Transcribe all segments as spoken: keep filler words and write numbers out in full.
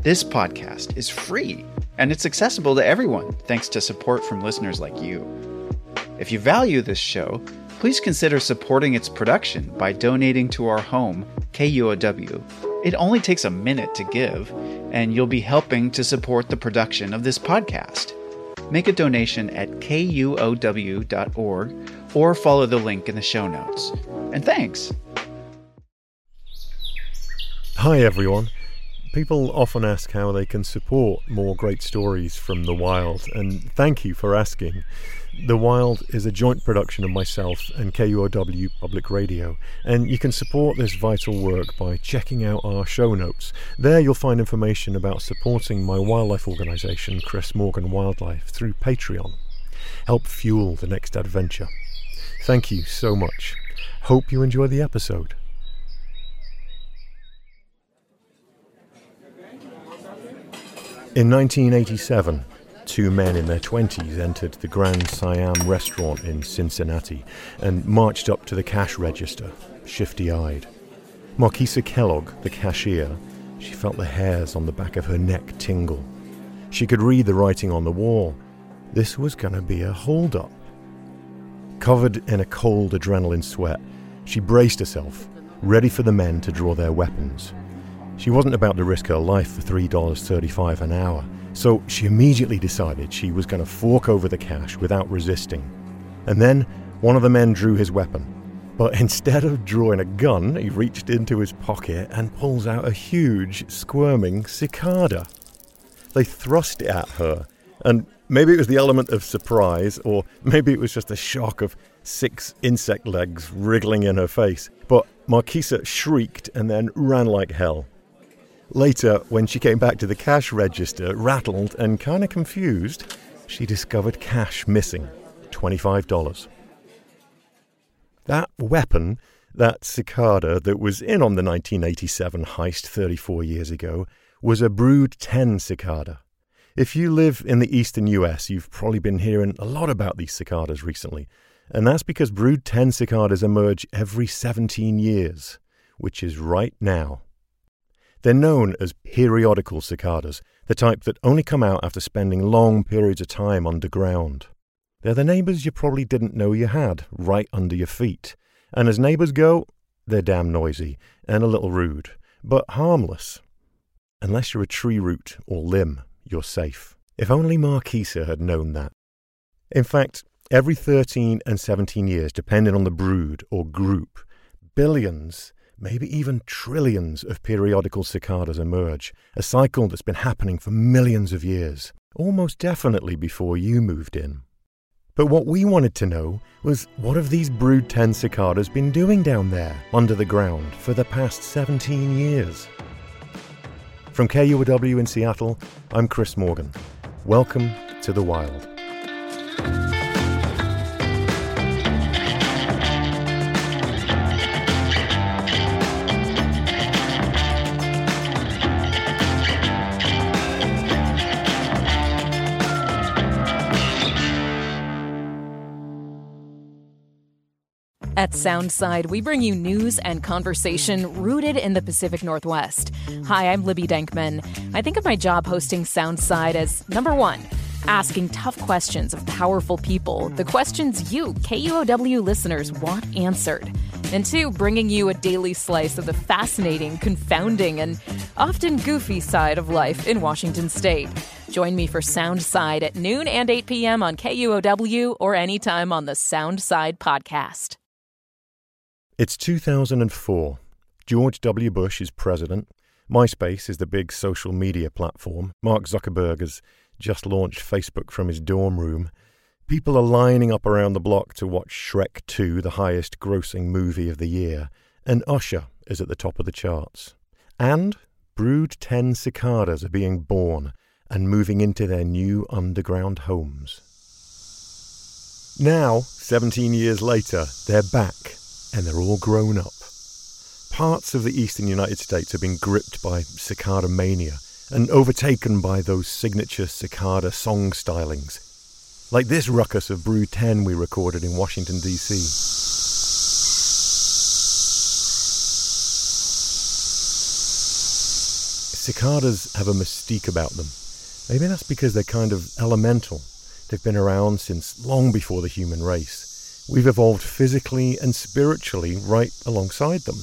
This podcast is free, and it's accessible to everyone thanks to support from listeners like you. If you value this show, please consider supporting its production by donating to our home, K U O W. It only takes a minute to give, and you'll be helping to support the production of this podcast. Make a donation at K U O W dot org or follow the link in the show notes. And thanks! Hi everyone. People often ask how they can support more great stories from The Wild, and thank you for asking. The Wild is a joint production of myself and K U O W Public Radio, and you can support this vital work by checking out our show notes. There you'll find information about supporting my wildlife organisation, Chris Morgan Wildlife, through Patreon. Help fuel the next adventure. Thank you so much. Hope you enjoy the episode. In nineteen eighty-seven, two men in their twenties entered the Grand Siam restaurant in Cincinnati and marched up to the cash register, shifty-eyed. Marquisa Kellogg, the cashier, she felt the hairs on the back of her neck tingle. She could read the writing on the wall. This was going to be a hold-up. Covered in a cold adrenaline sweat, she braced herself, ready for the men to draw their weapons. She wasn't about to risk her life for three dollars and thirty-five cents an hour, so she immediately decided she was going to fork over the cash without resisting. And then one of the men drew his weapon. But instead of drawing a gun, he reached into his pocket and pulls out a huge, squirming cicada. They thrust it at her, and maybe it was the element of surprise, or maybe it was just a shock of six insect legs wriggling in her face, but Marquisa shrieked and then ran like hell. Later, when she came back to the cash register, rattled and kind of confused, she discovered cash missing, twenty-five dollars. That weapon, that cicada that was in on the nineteen eighty-seven heist thirty-four years ago, was a Brood ten cicada. If you live in the eastern U S, you've probably been hearing a lot about these cicadas recently, and that's because Brood ten cicadas emerge every seventeen years, which is right now. They're known as periodical cicadas, the type that only come out after spending long periods of time underground. They're the neighbours you probably didn't know you had, right under your feet. And as neighbours go, they're damn noisy and a little rude, but harmless. Unless you're a tree root or limb, you're safe. If only Marquisa had known that. In fact, every thirteen and seventeen years, depending on the brood or group, billions, maybe even trillions of periodical cicadas emerge, a cycle that's been happening for millions of years, almost definitely before you moved in. But what we wanted to know was, what have these Brood ten cicadas been doing down there, under the ground, for the past seventeen years? From K U O W in Seattle, I'm Chris Morgan. Welcome to The Wild. At Soundside, we bring you news and conversation rooted in the Pacific Northwest. Hi, I'm Libby Denkman. I think of my job hosting Soundside as, number one, asking tough questions of powerful people, the questions you, K U O W listeners, want answered. And two, bringing you a daily slice of the fascinating, confounding, and often goofy side of life in Washington State. Join me for Soundside at noon and eight p.m. on K U O W or anytime on the Soundside podcast. It's two thousand four. George W. Bush is president. MySpace is the big social media platform. Mark Zuckerberg has just launched Facebook from his dorm room. People are lining up around the block to watch Shrek two, the highest grossing movie of the year. And Usher is at the top of the charts. And Brood ten cicadas are being born and moving into their new underground homes. Now, seventeen years later, they're back. And they're all grown up. Parts of the eastern United States have been gripped by cicada mania and overtaken by those signature cicada song stylings. Like this ruckus of Brood ten we recorded in Washington, D C Cicadas have a mystique about them. Maybe that's because they're kind of elemental. They've been around since long before the human race. We've evolved physically and spiritually right alongside them.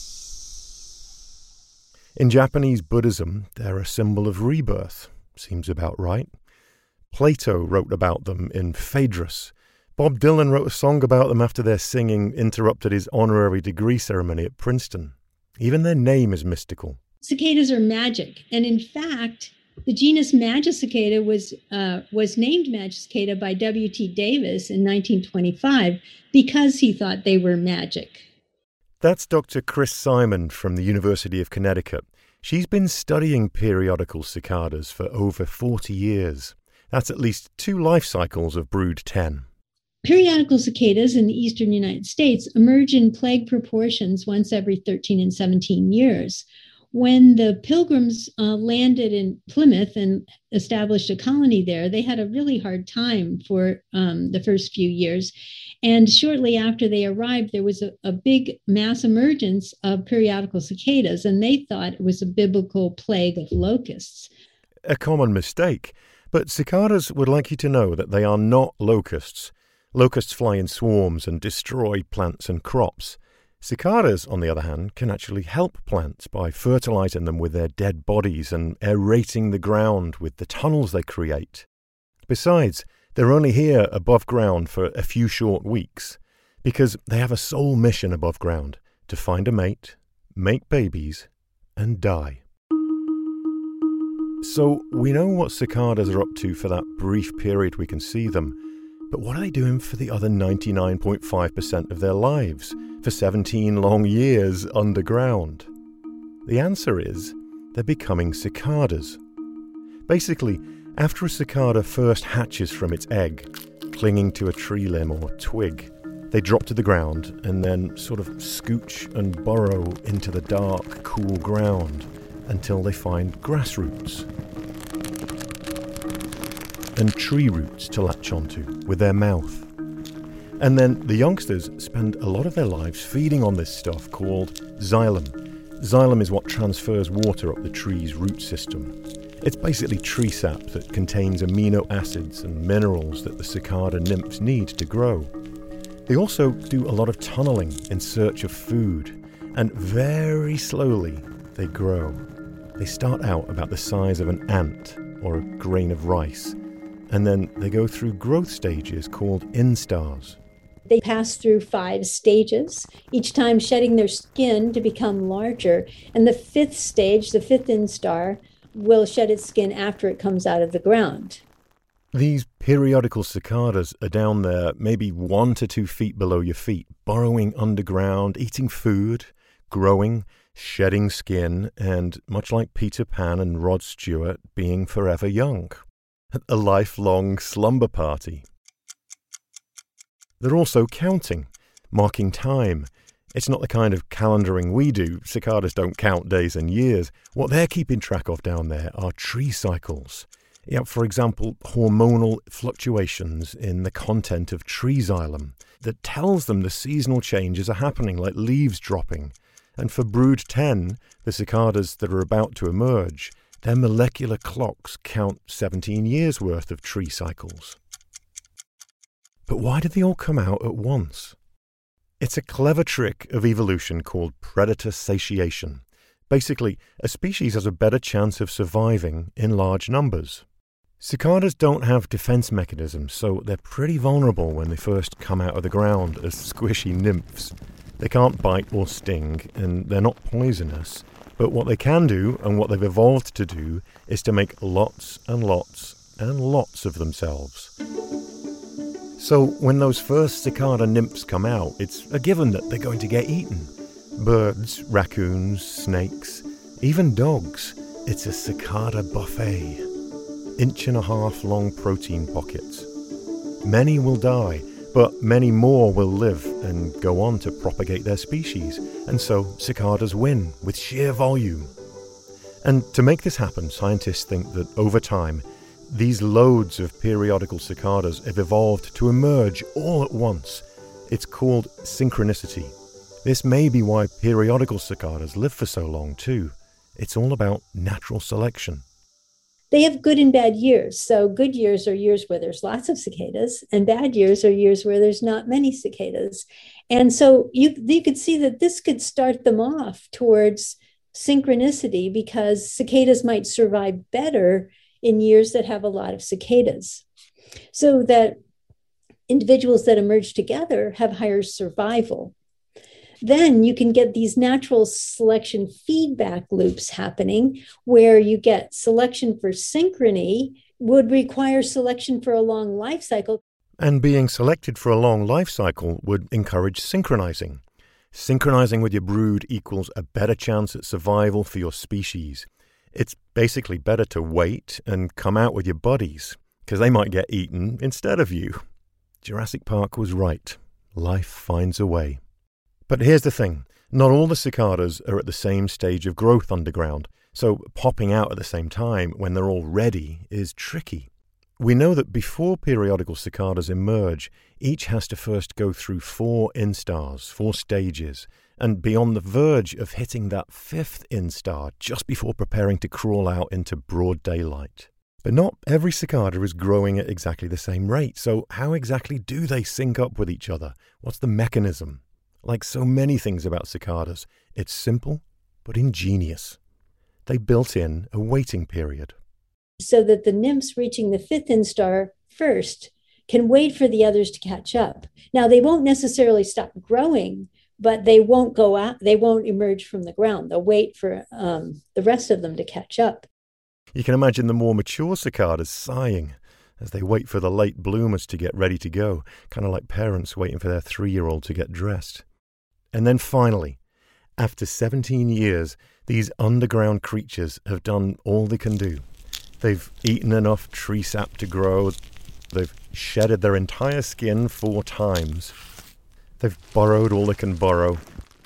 In Japanese Buddhism, they're a symbol of rebirth. Seems about right. Plato wrote about them in Phaedrus. Bob Dylan wrote a song about them after their singing interrupted his honorary degree ceremony at Princeton. Even their name is mystical. Cicadas are magic, and in fact, the genus Magicicada was uh, was named Magicicada by W T Davis in nineteen twenty-five because he thought they were magic. That's Doctor Chris Simon from the University of Connecticut. She's been studying periodical cicadas for over forty years. That's at least two life cycles of brood ten. Periodical cicadas in the eastern United States emerge in plague proportions once every thirteen and seventeen years. When the Pilgrims uh, landed in Plymouth and established a colony there, they had a really hard time for um, the first few years. And shortly after they arrived, there was a, a big mass emergence of periodical cicadas, and they thought it was a biblical plague of locusts. A common mistake. But cicadas would like you to know that they are not locusts. Locusts fly in swarms and destroy plants and crops. Cicadas, on the other hand, can actually help plants by fertilizing them with their dead bodies and aerating the ground with the tunnels they create. Besides, they're only here above ground for a few short weeks because they have a sole mission above ground: to find a mate, make babies, and die. So we know what cicadas are up to for that brief period we can see them, but what are they doing for the other ninety-nine point five percent of their lives, for seventeen long years underground? The answer is they're becoming cicadas. Basically, after a cicada first hatches from its egg, clinging to a tree limb or twig, they drop to the ground and then sort of scooch and burrow into the dark, cool ground until they find grass roots and tree roots to latch onto with their mouth. And then the youngsters spend a lot of their lives feeding on this stuff called xylem. Xylem is what transfers water up the tree's root system. It's basically tree sap that contains amino acids and minerals that the cicada nymphs need to grow. They also do a lot of tunneling in search of food, and very slowly they grow. They start out about the size of an ant or a grain of rice, and then they go through growth stages called instars. They pass through five stages, each time shedding their skin to become larger. And the fifth stage, the fifth instar, will shed its skin after it comes out of the ground. These periodical cicadas are down there maybe one to two feet below your feet, burrowing underground, eating food, growing, shedding skin, and, much like Peter Pan and Rod Stewart, being forever young. A lifelong slumber party. They're also counting, marking time. It's not the kind of calendaring we do. Cicadas don't count days and years. What they're keeping track of down there are tree cycles. Yeah, for example, hormonal fluctuations in the content of tree xylem that tells them the seasonal changes are happening, like leaves dropping. And for brood ten, the cicadas that are about to emerge, their molecular clocks count seventeen years' worth of tree cycles. But why did they all come out at once? It's a clever trick of evolution called predator satiation. Basically, a species has a better chance of surviving in large numbers. Cicadas don't have defense mechanisms, so they're pretty vulnerable when they first come out of the ground as squishy nymphs. They can't bite or sting, and they're not poisonous. But what they can do, and what they've evolved to do, is to make lots and lots and lots of themselves. So when those first cicada nymphs come out, it's a given that they're going to get eaten. Birds, raccoons, snakes, even dogs. It's a cicada buffet. Inch and a half long protein pockets. Many will die, but many more will live and go on to propagate their species. And so cicadas win with sheer volume. And to make this happen, scientists think that over time, these loads of periodical cicadas have evolved to emerge all at once. It's called synchronicity. This may be why periodical cicadas live for so long too. It's all about natural selection. They have good and bad years. So good years are years where there's lots of cicadas, and bad years are years where there's not many cicadas. And so you, you could see that this could start them off towards synchronicity, because cicadas might survive better in years that have a lot of cicadas. So that individuals that emerge together have higher survival. Then you can get these natural selection feedback loops happening, where you get selection for synchrony would require selection for a long life cycle. And being selected for a long life cycle would encourage synchronizing. Synchronizing with your brood equals a better chance at survival for your species. It's basically better to wait and come out with your buddies, because they might get eaten instead of you. Jurassic Park was right. Life finds a way. But here's the thing. Not all the cicadas are at the same stage of growth underground, so popping out at the same time when they're all ready is tricky. We know that before periodical cicadas emerge, each has to first go through four instars, four stages, and be on the verge of hitting that fifth instar just before preparing to crawl out into broad daylight. But not every cicada is growing at exactly the same rate, so how exactly do they sync up with each other? What's the mechanism? Like so many things about cicadas, it's simple but ingenious. They built in a waiting period. So that the nymphs reaching the fifth instar first can wait for the others to catch up. Now, they won't necessarily stop growing, but they won't go out, they won't emerge from the ground. They'll wait for um, the rest of them to catch up. You can imagine the more mature cicadas sighing as they wait for the late bloomers to get ready to go, kind of like parents waiting for their three-year-old to get dressed. And then finally, after seventeen years, these underground creatures have done all they can do. They've eaten enough tree sap to grow. They've shedded their entire skin four times. They've borrowed all they can borrow.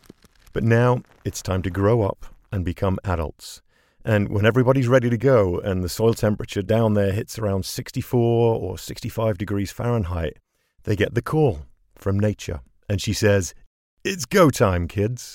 But now it's time to grow up and become adults. And when everybody's ready to go and the soil temperature down there hits around sixty-four or sixty-five degrees Fahrenheit, they get the call from nature. And she says, "It's go time, kids."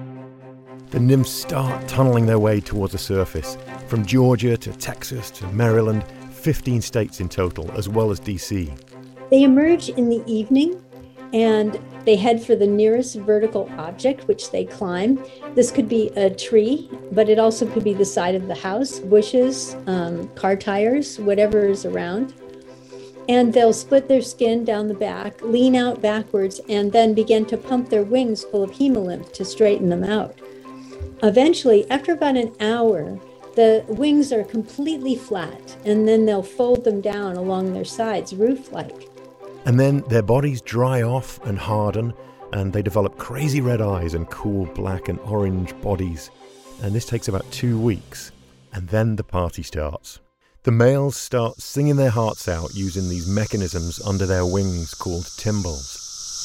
The nymphs start tunneling their way towards the surface, from Georgia to Texas to Maryland, fifteen states in total, as well as D C. They emerge in the evening, and they head for the nearest vertical object, which they climb. This could be a tree, but it also could be the side of the house, bushes, um, car tires, whatever is around. And they'll split their skin down the back, lean out backwards, and then begin to pump their wings full of hemolymph to straighten them out. Eventually, after about an hour, the wings are completely flat, and then they'll fold them down along their sides, roof-like. And then their bodies dry off and harden, and they develop crazy red eyes and cool black and orange bodies. And this takes about two weeks, and then the party starts. The males start singing their hearts out using these mechanisms under their wings called tymbals.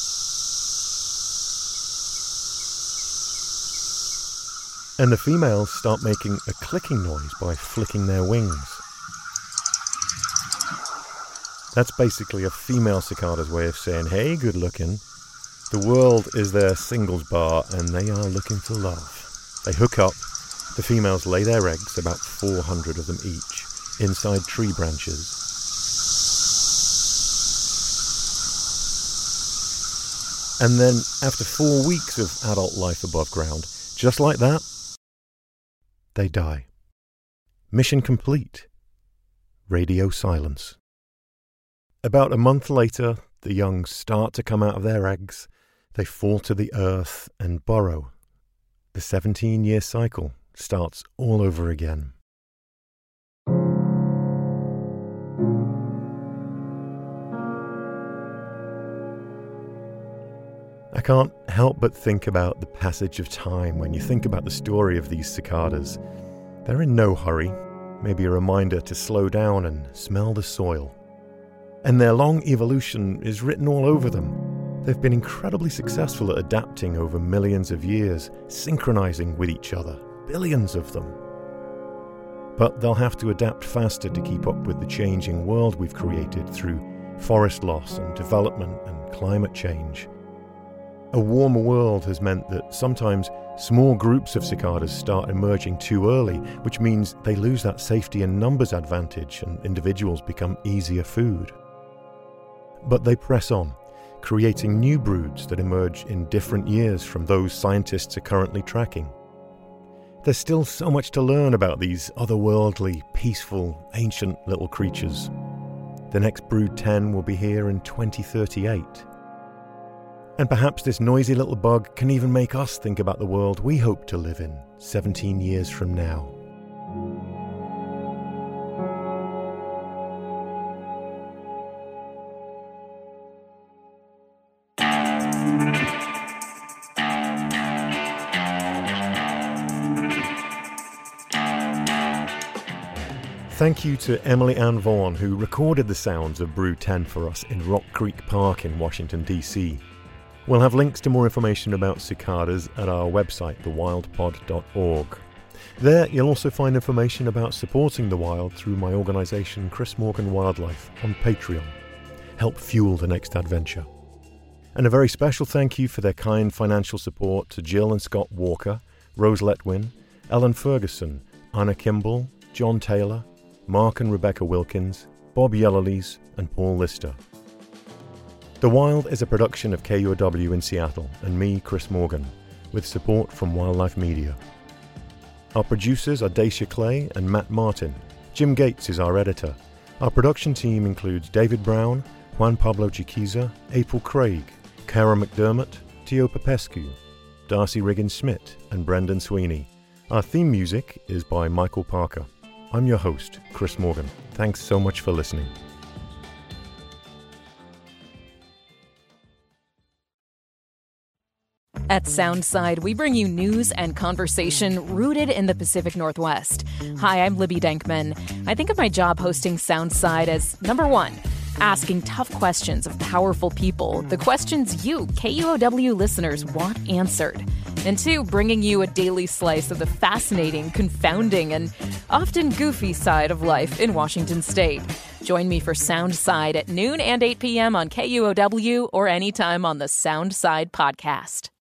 And the females start making a clicking noise by flicking their wings. That's basically a female cicada's way of saying, "Hey, good looking." The world is their singles bar and they are looking for love. They hook up. The females lay their eggs, about four hundred of them each, inside tree branches. And then, after four weeks of adult life above ground, just like that, they die. Mission complete. Radio silence. About a month later, the young start to come out of their eggs. They fall to the earth and burrow. The seventeen-year cycle starts all over again. I can't help but think about the passage of time when you think about the story of these cicadas. They're in no hurry, maybe a reminder to slow down and smell the soil. And their long evolution is written all over them. They've been incredibly successful at adapting over millions of years, synchronizing with each other, billions of them. But they'll have to adapt faster to keep up with the changing world we've created through forest loss and development and climate change. A warmer world has meant that sometimes small groups of cicadas start emerging too early, which means they lose that safety and numbers advantage and individuals become easier food. But they press on, creating new broods that emerge in different years from those scientists are currently tracking. There's still so much to learn about these otherworldly, peaceful, ancient little creatures. The next brood ten will be here in twenty thirty-eight. And perhaps this noisy little bug can even make us think about the world we hope to live in seventeen years from now. Thank you to Emily Ann Vaughan, who recorded the sounds of Brood ten for us in Rock Creek Park in Washington, D C. We'll have links to more information about cicadas at our website, the wild pod dot org. There you'll also find information about supporting the wild through my organisation Chris Morgan Wildlife on Patreon. Help fuel the next adventure. And a very special thank you for their kind financial support to Jill and Scott Walker, Rose Letwin, Ellen Ferguson, Anna Kimball, John Taylor, Mark and Rebecca Wilkins, Bob Yellowlees, and Paul Lister. The Wild is a production of K U O W in Seattle and me, Chris Morgan, with support from Wildlife Media. Our producers are Dacia Clay and Matt Martin. Jim Gates is our editor. Our production team includes David Brown, Juan Pablo Chiquiza, April Craig, Cara McDermott, Tio Popescu, Darcy Riggins-Smith, and Brendan Sweeney. Our theme music is by Michael Parker. I'm your host, Chris Morgan. Thanks so much for listening. At Soundside, we bring you news and conversation rooted in the Pacific Northwest. Hi, I'm Libby Denkman. I think of my job hosting Soundside as, number one, asking tough questions of powerful people, the questions you, K U O W listeners, want answered. And two, bringing you a daily slice of the fascinating, confounding, and often goofy side of life in Washington State. Join me for Soundside at noon and eight p.m. on K U O W or anytime on the Soundside podcast.